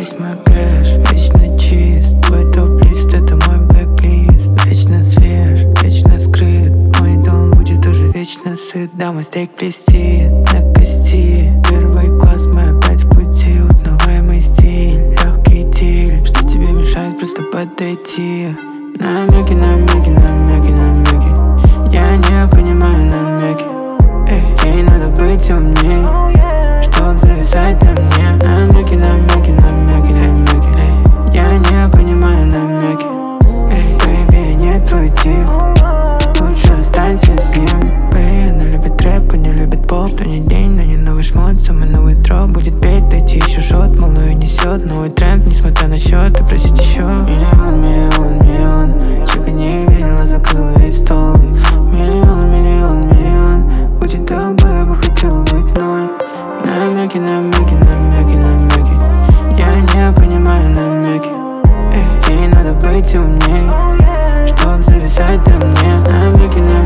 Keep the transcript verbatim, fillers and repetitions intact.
весь мой кэш вечно чист. Твой топ-лист — это мой блэк-лист. Вечно свеж, вечно скрыт. Мой дом будет уже вечно сыт. Да, мой стейк блестит на кости. Первый класс, мы опять в пути. Узнаваемый стиль, легкий тиль. Что тебе мешает просто подойти? Намеки, намеки, намеки, намеки. Я не понимаю намеки. Эй, ей надо быть умней, чтоб зависать на мне. Намеки, намеки, намеки, намеки. Эй, я не понимаю намеки. Эй, бэйби, я не твой тип. Лучше останься с ним. Бэй, она любит рэп, не любит поп. Что ни день, но не новый шмот. Самый новый дроп будет петь, дайте еще шот. Малую несет новый тренд, несмотря на счет. И просить еще миллион, миллион, миллион. Чека не видела, закрыла весь стол. Миллион, миллион, миллион. Будет так бы, я бы хотел быть мной. Намеки, намеки, намеки, намеки. Я не понимаю намеки. Эй, ей надо быть умней, чтоб зависать на мне. Намеки, намеки.